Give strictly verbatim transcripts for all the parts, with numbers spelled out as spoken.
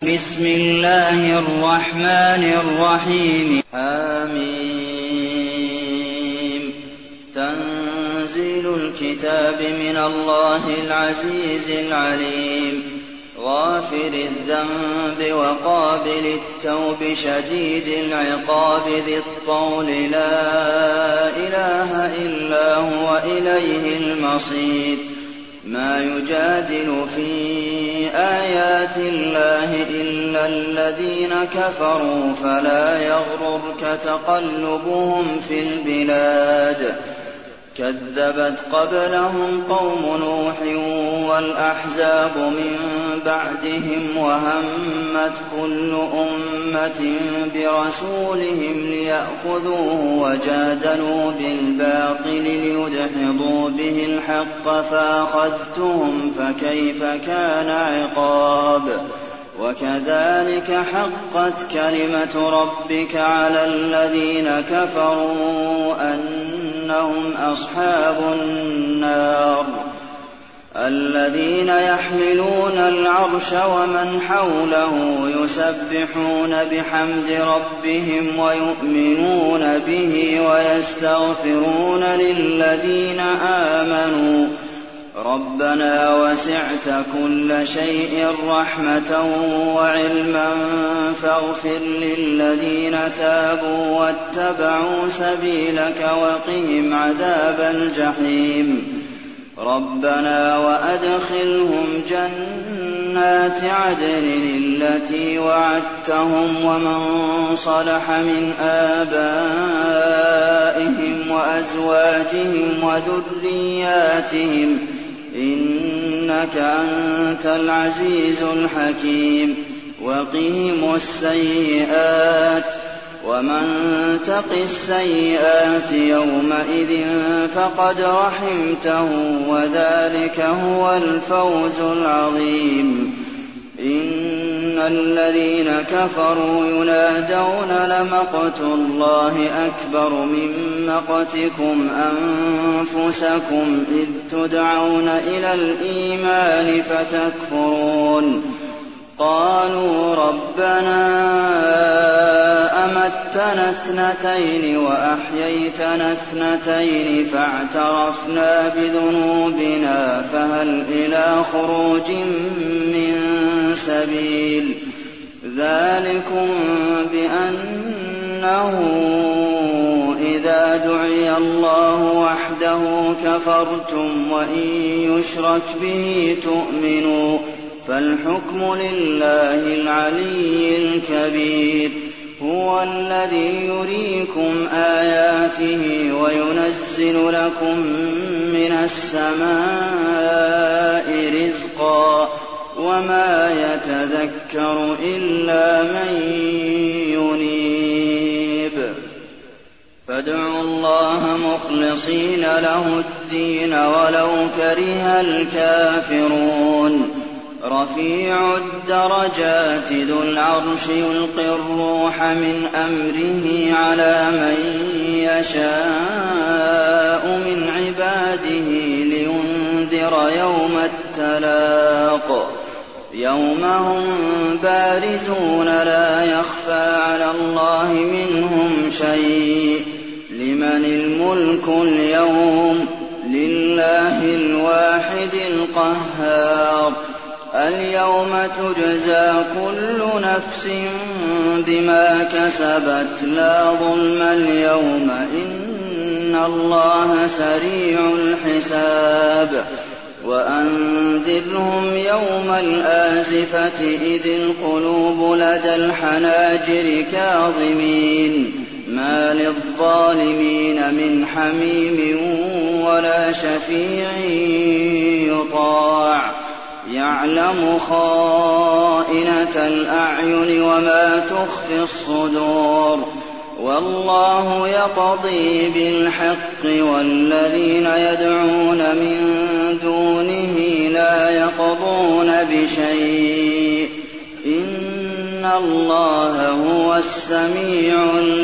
بسم الله الرحمن الرحيم آمين تنزيل الكتاب من الله العزيز العليم غافر الذنب وقابل التوب شديد العقاب ذي الطول لا إله إلا هو إليه المصير ما يجادل في آيات الله إلا الذين كفروا فلا يغررك تقلبهم في البلاد كذبت قبلهم قوم نوح والأحزاب من بعدهم وهمت كل أمة برسولهم ليأخذوه وجادلوا بالباطل ليدحضوا به الحق فأخذتهم فكيف كان عقاب وكذلك حقت كلمة ربك على الذين كفروا أنهم أصحاب النار الذين يحملون العرش ومن حوله يسبحون بحمد ربهم ويؤمنون به ويستغفرون للذين آمنوا ربنا وسعت كل شيء رحمة وعلما فاغفر للذين تابوا واتبعوا سبيلك وقهم عذاب الجحيم ربنا وأدخلهم جنات عدن التي وعدتهم ومن صلح من آبائهم وأزواجهم وذرياتهم إنك أنت العزيز الحكيم وقهم السيئات ومن تق السيئات يومئذ فقد رحمته وذلك هو الفوز العظيم إن الذين كفروا ينادون لمقت الله أكبر من مقتكم أنفسكم إذ تدعون إلى الإيمان فتكفرون قالوا ربنا أمتنا اثنتين وأحييتنا اثنتين فاعترفنا بذنوبنا فهل إلى خروج من سبيل ذلكم بأنه إذا دعي الله وحده كفرتم وإن يشرك به تؤمنوا فالحكم لله العلي الكبير هو الذي يريكم آياته وينزل لكم من السماء رزقا وما يتذكر إلا من ينيب فادعوا الله مخلصين له الدين ولو كره الكافرون رفيع الدرجات ذو العرش يلقي الروح من أمره على من يشاء من عباده لينذر يوم التلاق يوم هم بارزون لا يخفى على الله منهم شيء لمن الملك اليوم لله الواحد القهار اليوم تجزى كل نفس بما كسبت لا ظلم اليوم إن الله سريع الحساب وأنذرهم يوم الآزفة إذ القلوب لدى الحناجر كاظمين ما للظالمين من حميم ولا شفيع يطاع يعلم خائنة الأعين وما تخفي الصدور والله يقضي بالحق والذين يدعون من دونه لا يقضون بشيء إن الله هو السميع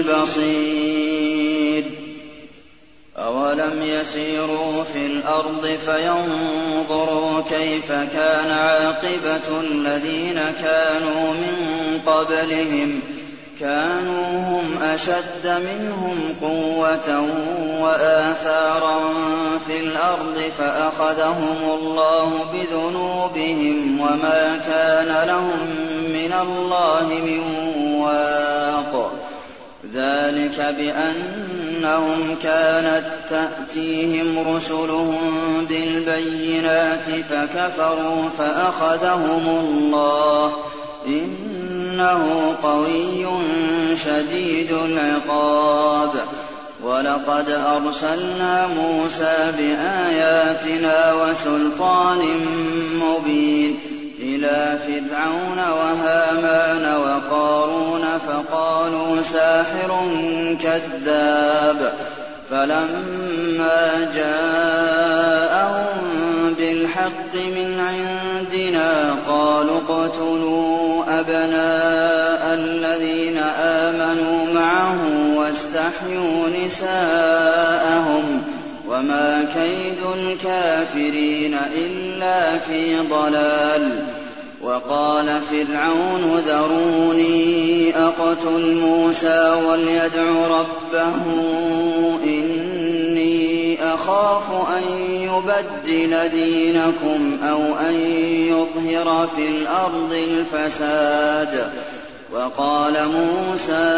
البصير أولم يسيروا في الأرض فينظروا كيف كان عاقبة الذين كانوا من قبلهم كانوا هم أشد منهم قوة وآثارا في الأرض فأخذهم الله بذنوبهم وما كان لهم من الله من واق ذلك بأنهم كانت تأتيهم رسلهم بالبينات فكفروا فأخذهم الله إنه قوي شديد العقاب ولقد أرسلنا موسى بآياتنا وسلطان مبين إلى فرعون وهامان وقارون فقالوا ساحر كذاب فلما جاءهم بالحق من عندنا قالوا اقتلوا أبناء الذين آمنوا معه واستحيوا نساءهم وما كيد الكافرين إلا في ضلال وقال فرعون ذروني أقتل موسى وليدع ربه إني أخاف أن يبدل دينكم أو أن يظهر في الأرض الفساد وقال موسى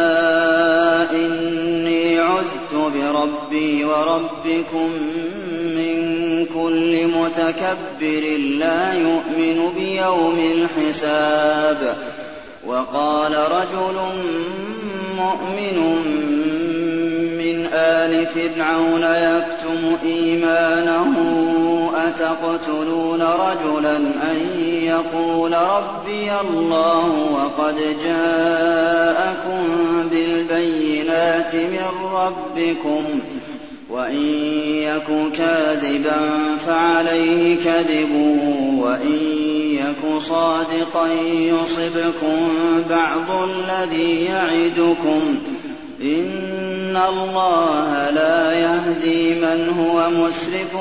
إني عذت بربي وربكم من كل متكبر لا يؤمن بيوم الحساب وقال رجل مؤمن من آل فرعون يكتم إيمانه أتقتلون رجلا أن يقول ربي الله وقد جاءكم بالبينات من ربكم وإن يك كاذبا فعليه كذبه وإن يك صادقا يصبكم بعض الذي يعدكم إن الله لا يهدي من هو مسرف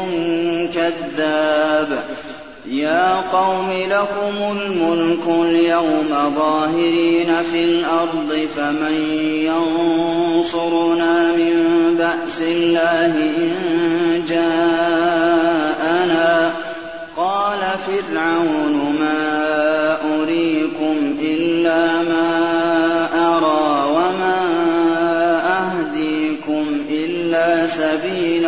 كذاب يا قوم لكم الملك اليوم ظاهرين في الأرض فمن ينصرنا من بأس الله إن جاءنا قال فرعون ما أريكم إلا ما أرى وما أهديكم إلا سبيل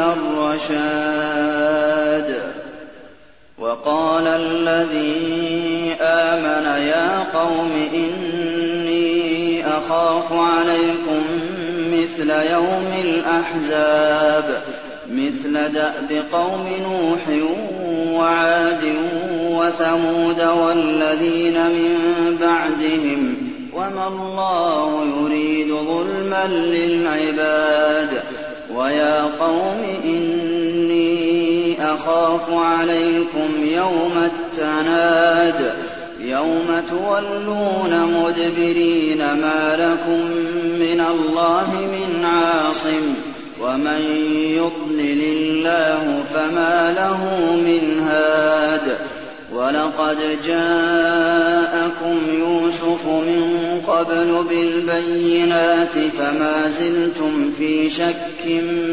الرشاد وقال الذي آمن يا قوم إني أخاف عليكم مثل يوم الأحزاب مثل دأب قوم نوح وعاد وثمود والذين من بعدهم وما الله يريد ظلما للعباد ويا قوم إني أخاف عليكم يوم التناد يوم تولون مدبرين ما لكم من الله من عاصم ومن يضلل الله فما له من هاد ولقد جاءكم يوسف من قبل بالبينات فما زلتم في شك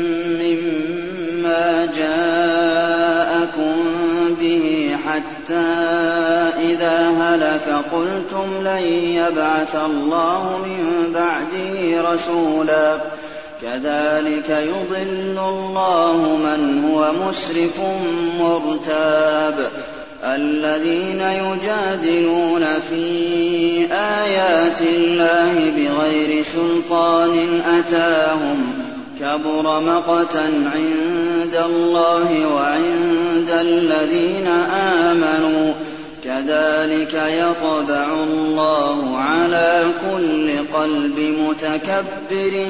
مما جاءكم به حتى إذا هلك قلتم لن يبعث الله من بعده رسولا كذلك يضل الله من هو مسرف مرتاب الذين يجادلون في آيات الله بغير سلطان أتاهم كبر مقتا عند الله وعند الذين آمنوا كذلك يطبع الله على كل قلب متكبر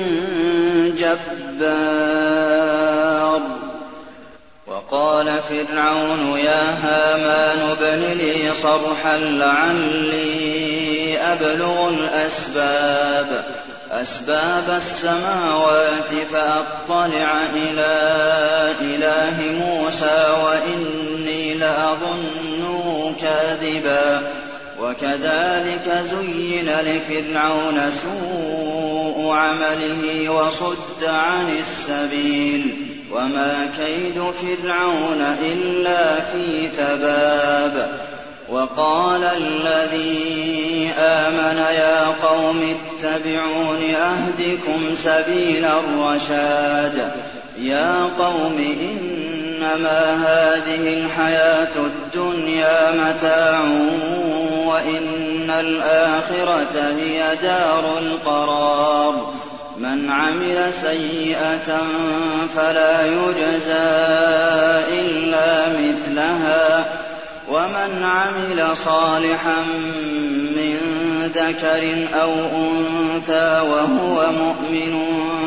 جبار وقال فرعون يا هامان ابن لي صرحا لعلي أبلغ الأسباب أسباب السماوات فأطلع إلى إله موسى وإني لأظنه كاذبا وكذلك زين لفرعون سوء عمله وصد عن السبيل وما كيد فرعون إلا في تباب. وقال الذي آمن يا قوم اتبعون أهدكم سبيل الرشاد. يا قوم إنما هذه الحياة الدنيا متاع وإن الآخرة هي دار القرار. من عمل سيئة فلا يجزى إلا مثلها ومن عمل صالحا من ذكر أو أنثى وهو مؤمن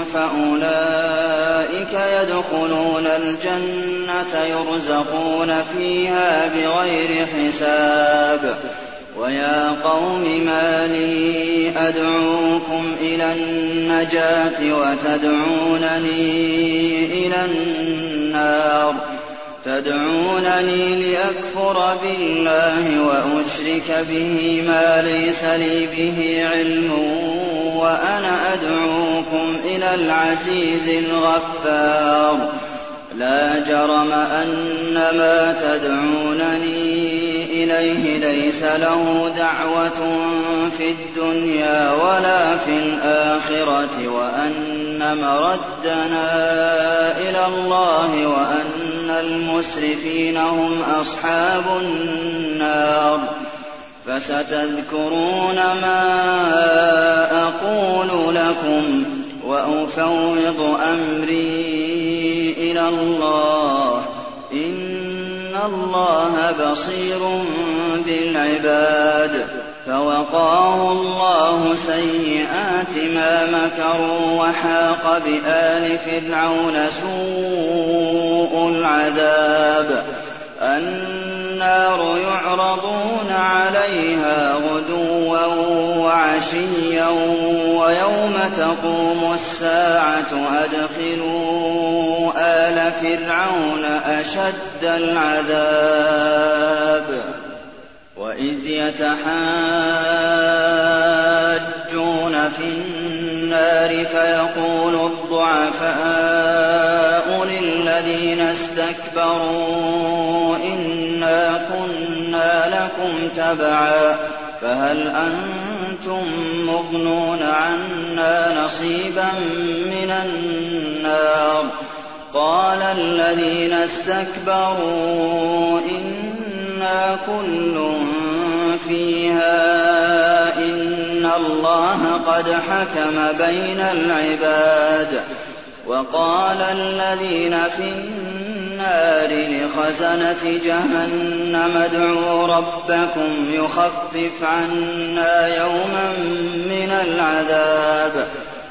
فأولئك يدخلون الجنة يرزقون فيها بغير حساب. ويا قوم ما لي أدعوكم إلى النجاة وتدعونني إلى النار تدعونني لأكفر بالله وأشرك به ما ليس لي به علم وأنا أدعوكم إلى العزيز الغفار. لا جرم أن ما تدعونني إليه ليس له دعوة في الدنيا ولا في الآخرة وأن مردنا إلى الله وأن المسرفين هم أصحاب النار. فستذكرون ما أقول لكم وأفوض أمري إلى الله إن الله بصير بالعباد. فوقاه الله سيئات ما مكروا وحاق بآل فرعون سوء العذاب. النار يعرضون عليها غدوا وعشيا ويوم تقوم الساعة أدخلوا آل فرعون أشد العذاب. وإذ يتحاجون في النار فيقول الضعفاء للذين استكبروا إنا كنا لكم تبعا فهل أنتم مغنون عنا نصيبا من النار. قال الذين استكبروا إنا كل فيها إن الله قد حكم بين العباد. وقال الذين في النار لخزنة جهنم ادعوا ربكم يخفف عنا يوما من العذاب.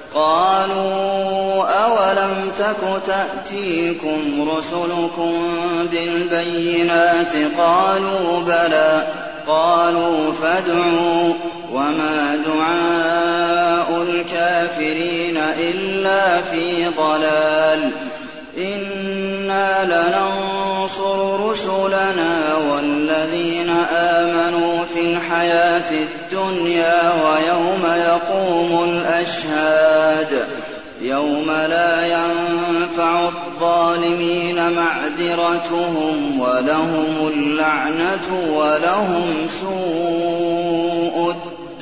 قالوا أولم تك تأتيكم رسلكم بالبينات قالوا بلى. قالوا فادعوا وما دعاء الكافرين إلا في ضلال. إنا لننصر رسلنا والذين آمنوا في الحياة الدنيا ويوم يقوم الأشهاد. يوم لا ينفع الظالمين معذرتهم ولهم اللعنة ولهم سوء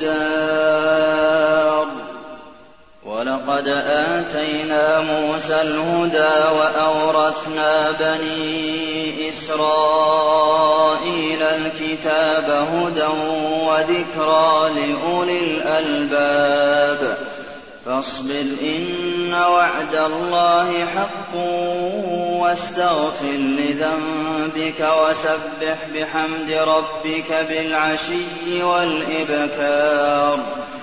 الدار. ولقد آتينا موسى الهدى وأورثنا بني إسرائيل الكتاب هدى وذكرى لأولي الألباب. فاصبر إن وعد الله حق واستغفر لذنبك وسبح بحمد ربك بالعشي والإبكار.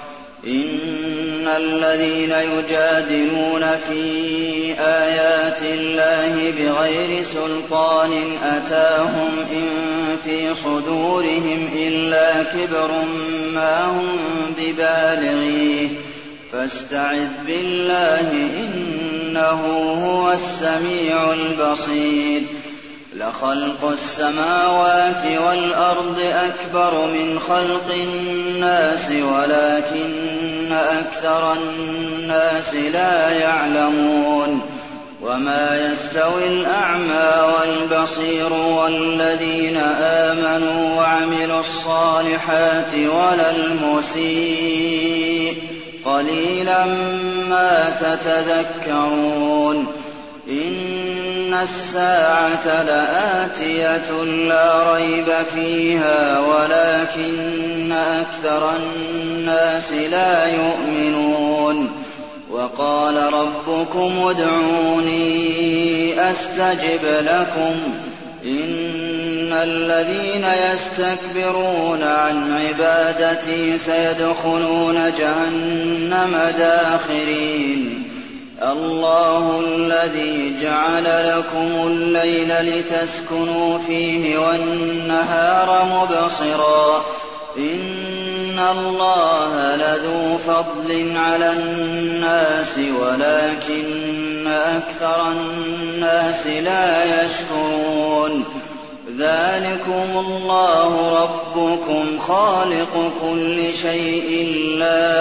إن الذين يجادلون في آيات الله بغير سلطان أتاهم إن في صدورهم إلا كبر ما هم ببالغيه فاستعذ بالله إنه هو السميع البصير. لخلق السماوات والأرض أكبر من خلق الناس ولكن أكثر الناس لا يعلمون وما يستوي الأعمى والبصير والذين آمنوا وعملوا الصالحات ولا المسيء قليلا ما تتذكرون إن الساعة لآتية لا ريب فيها ولكن أكثر الناس لا يؤمنون وقال ربكم ادعوني أستجب لكم إن الذين يستكبرون عن عبادتي سيدخلون جهنم داخرين الله الذي جعل لكم الليل لتسكنوا فيه والنهار مبصرا إن الله لذو فضل على الناس ولكن أكثر الناس لا يشكرون ذلكم الله ربكم خالق كل شيء لا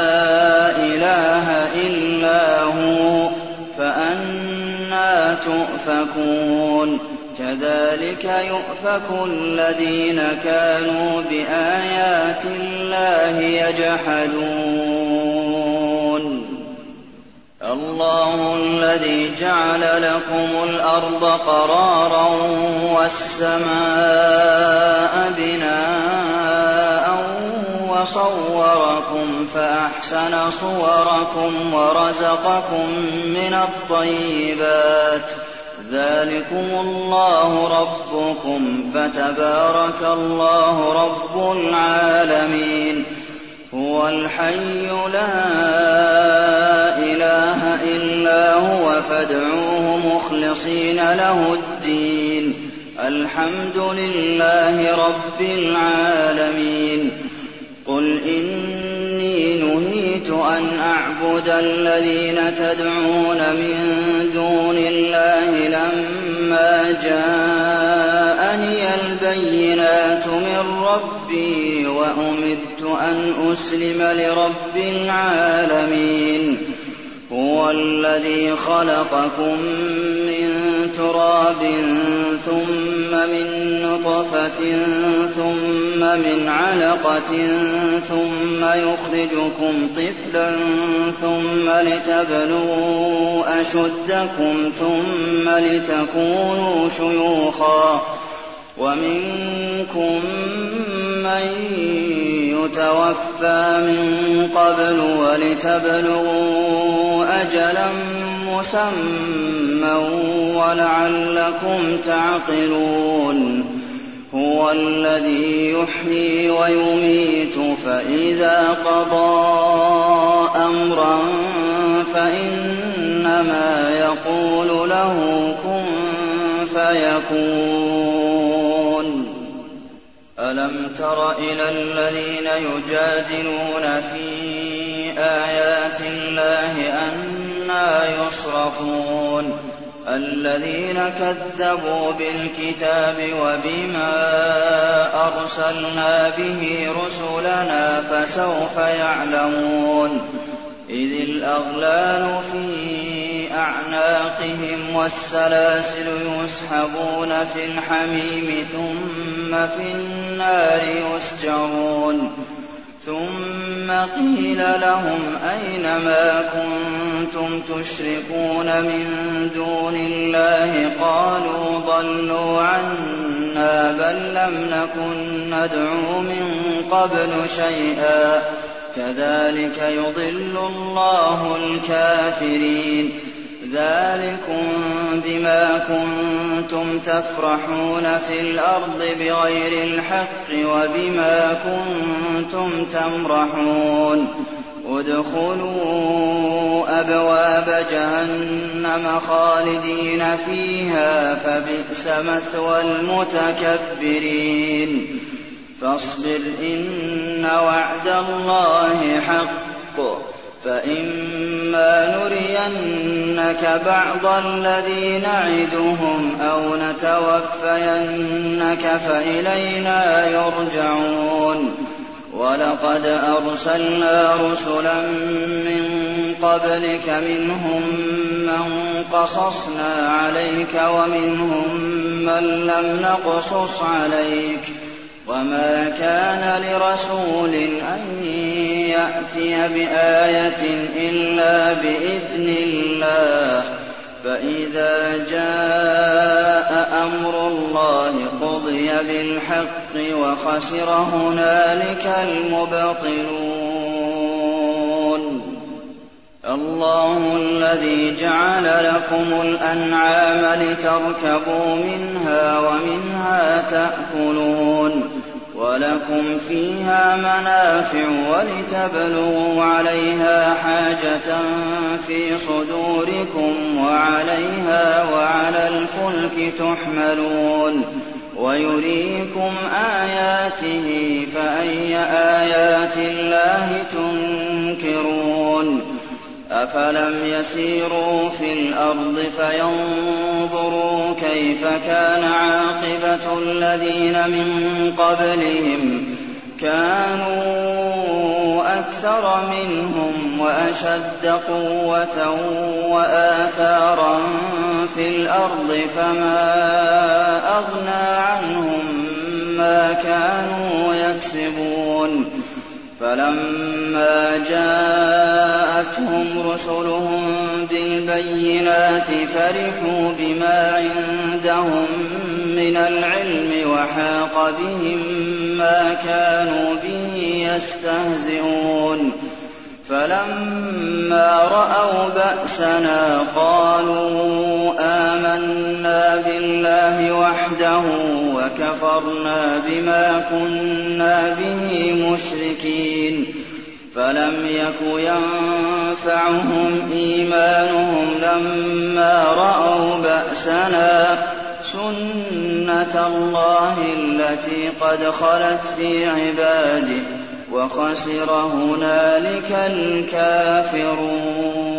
إله إلا هو فأنى تؤفكون كذلك يؤفك الذين كانوا بآيات الله يجحدون الله الذي جعل لكم الأرض قرارا والسماء بناء وصوركم فأحسن صوركم ورزقكم من الطيبات ذلكم الله ربكم فتبارك الله رب العالمين هو الحي لا إله إلا هو فادعوه مخلصين له الدين الحمد لله رب العالمين قل إني نهيت أن أعبد الذين تدعون من دون الله لما جاءني البينات من ربي وأمرت أن أسلم لرب العالمين هو الذي خلقكم من تراب ثم من نطفة ثم من علقة ثم يخرجكم طفلا ثم لتبلغوا أشدكم ثم لتكونوا شيوخا ومنكم من يتوفى من قبل ولتبلغوا أجلا مسمى ولعلكم تعقلون هو الذي يحيي ويميت فإذا قضى أمرا فإنما يقول له كن فيكون ألم تر إلى الذين يجادلون في آيات الله أنى يصرفون الذين كذبوا بالكتاب وبما أرسلنا به رسلنا فسوف يعلمون إذ الأغلال في أعناقهم والسلاسل يسحبون في الحميم ثم في النار يسجرون ثم قيل لهم أين ما كنتم تشركون من دون الله قالوا ضلوا عنا بل لم نكن ندعو من قبل شيئا كذلك يضل الله الكافرين ذلكم بما كنتم تفرحون في الأرض بغير الحق وبما كنتم تمرحون ادخلوا أبواب جهنم خالدين فيها فبئس مثوى المتكبرين فاصبر إن وعد الله حق فإما نرينك نُرِيَنَّكَ بَعْضَ الَّذِي نَعِدُهُمْ أَوْ نَتَوَفَّيَنَّكَ فَإِلَيْنَا يُرْجَعُونَ وَلَقَدْ أَرْسَلْنَا رُسُلًا مِّن قَبْلِكَ مِنْهُم مَّن قَصَصْنَا عَلَيْكَ وَمِنْهُم مَّن لَّمْ نَقْصُصْ عَلَيْكَ ۗ وَمَا كَانَ لِرَسُولٍ أَن يَأْتِيَ بِآيَةٍ إِلَّا بِإِذْنِ اللَّهِ ۚ فَإِذَا جَاءَ أَمْرُ اللَّهِ قُضِيَ بِالْحَقِّ وَخَسِرَ هُنَالِكَ الْمُبْطِلُونَ. اللَّهُ الَّذِي جَعَلَ لَكُمُ الْأَنْعَامَ لِتَرْكَبُوا مِنْهَا وَمِنْهَا تَأْكُلُونَ وَلَكُمْ فِيهَا مَنَافِعُ وَلِتَبْلُغُوا عَلَيْهَا حَاجَةً فِي صُدُورِكُمْ وَعَلَيْهَا وَعَلَى الْفُلْكِ تُحْمَلُونَ وَيُرِيكُمْ آيَاتِهِ فَأَيَّ آيَاتِ اللَّهِ تُنكِرُونَ أَفَلَمْ يَسِيرُوا فِي الْأَرْضِ فَيَنظُرُوا كَيْفَ كَانَ عَاقِبَةُ الَّذِينَ مِن قَبْلِهِمْ ۚ كَانُوا أَكْثَرَ مِنْهُمْ وَأَشَدَّ قُوَّةً وَآثَارًا فِي الْأَرْضِ فَمَا أَغْنَىٰ عَنْهُم مَّا كَانُوا يَكْسِبُونَ فَلَمَّا جَاءَتْهُمْ رُسُلُهُم بِالْبَيِّنَاتِ فَرِحُوا بِمَا عِندَهُم مِّنَ الْعِلْمِ وَحَاقَ بِهِم مَّا كَانُوا بِهِ يَسْتَهْزِئُونَ فَلَمَّا رَأَوْا بَأْسَنَا قَالُوا آمَنَّا بِاللَّهِ وَحْدَهُ وَكَفَرْنَا بِمَا كُنَّا بِهِ مُشْرِكِينَ فَلَمْ يَكُ يَنفَعُهُمْ إِيمَانُهُمْ لَمَّا رَأَوْا بَأْسَنَا ۖ سُنَّتَ اللَّهِ الَّتِي قَدْ خَلَتْ فِي عِبَادِهِ ۖ وَخَسِرَ هُنَالِكَ الْكَافِرُونَ.